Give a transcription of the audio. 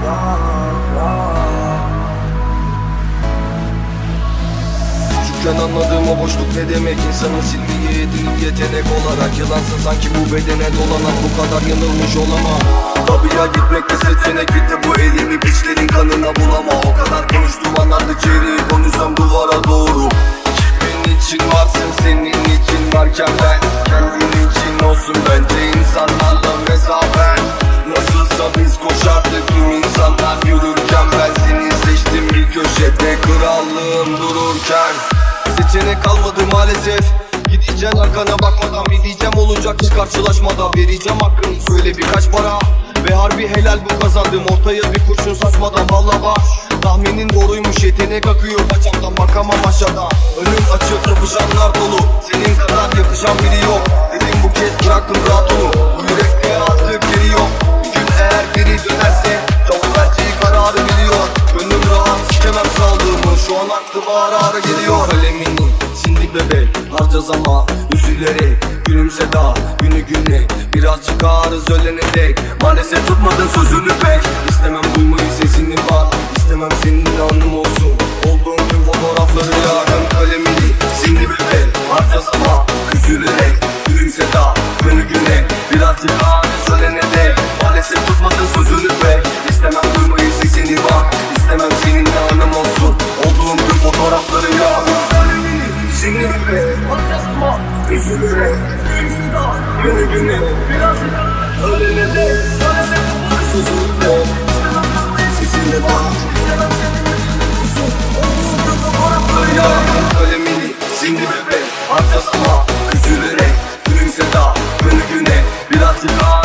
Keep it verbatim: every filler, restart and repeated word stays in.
Küçükken anladığım o boşluk ne demek, insanın silmeyi edinip yetenek olarak. Yılansın sanki bu bedene dolanan, bu kadar yanılmış olamam. Tabiya gitmek de seçenek, bitti bu elimi piçlerin kanına bulama. O kadar konuştum anladı çeyreği, konuşsam duvara doğru. Kimin için varsın, senin için varken ben kendin için olsun bence insanlarla mesafen. Nasılsa biz koşardık tüm insanlar yürürken, ben seni seçtim bir köşede krallığım dururken. Seçenek kalmadı maalesef, gideceğim arkana bakmadan, bileceğim olacak hiç karşılaşmadan. Vereceğim hakkını, söyle birkaç para ve harbi helal bu kazandım, ortaya bir kurşun saçmadan. Valla var tahminin doğruymuş, yetenek akıyor paçamdan, bakamam aşağıdan. Önüm açık, kapışanlar dolu, senin kadar yakışan biri yok. Dedim bu kez bıraktım rahat onu, bu yürekte artık geri yok. Gün eğer geri dönerse çabuk vereceği kararı biliyor. Gönlüm rahat, sikemem saldığımı, şu an aklıma ara ara geliyor. Kalemini sindi bebek, harcaz ama üzülerek. Gülümse daha günü güne, birazcık ağrız ölene dek. Maalesef tutmadın sözünü pek, İstemem duymayı sesini bak, İstemem seninle anım olsun. Olduğum tüm fotoğrafları yakın. Kalemini sindi bebek, harcaz ama üzülerek. Gülümse daha günü güne, birazcık ağrız ölene dek. Maalesef tutmadın sözünü pek, İstemem duymayı sesini bak, İstemem seninle anım olsun. Olduğum tüm fotoğrafları yakın. Seni bile atlasma, üzülürek. Gülümse daha günü güne, birazcık ölene de. Sözünle sesine bak, olduğum tüm fotoğrafları yakın. Kalemini sindi bebek, atlasma, üzülürek. Gülümse daha günü güne, birazcık